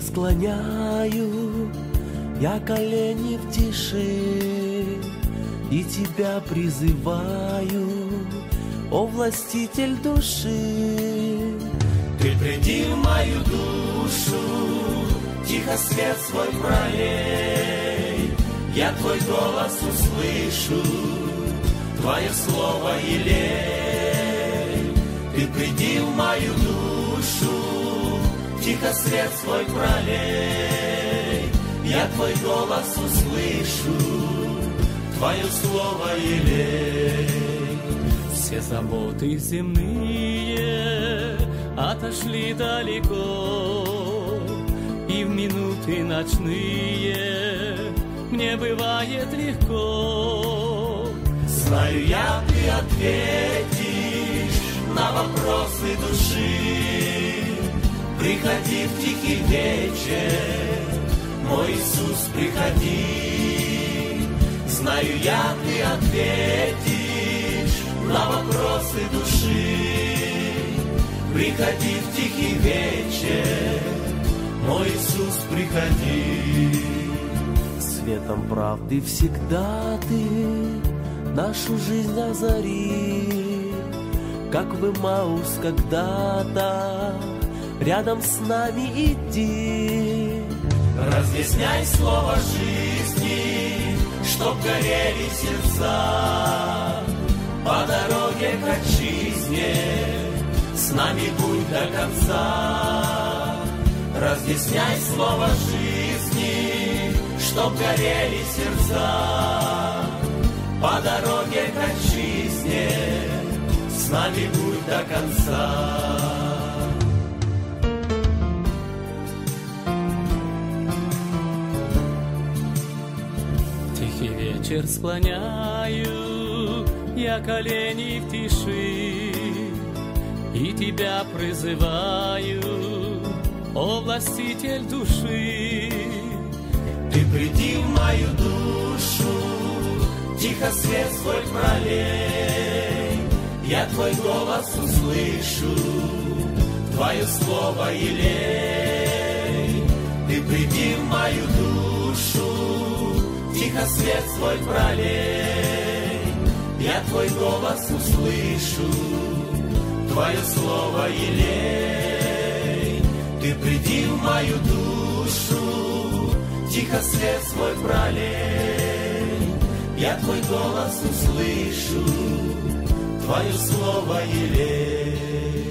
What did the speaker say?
склоняю, я колени в тиши, и тебя призываю, о властитель души. Ты приди в мою душу, тихо свет свой пролей, я твой голос услышу, твое слово елей. Ты приди в мою душу, тихо свет свой пролей, я твой голос услышу, твое слово елей. Все заботы земные отошли далеко, и в минуты ночные мне бывает легко. Знаю я, ты ответишь на вопросы души. Приходи в тихий вечер, мой Иисус, приходи. Знаю я, ты ответишь на вопросы души. Приходи в тихий вечер, мой Иисус, приходи. Светом правды всегда ты нашу жизнь озари, как в Эмаус когда-то рядом с нами иди. Разъясняй слово жизни, чтоб горели сердца. По дороге к отчизне с нами будь до конца. Разъясняй слово жизни, чтоб горели сердца. По дороге к отчизне с нами будь до конца. Тихий вечер склоняю я колени в тиши, и тебя призываю, о властитель души. Ты приди в мою душу, тихо свет свой пролей, я твой голос услышу, твое слово елей. Ты приди в мою душу, тихо свет свой пролей, я твой голос услышу, твое слово елей. Ты приди в мою душу, тихо свет свой пролей, я твой голос услышу, твое слово елей.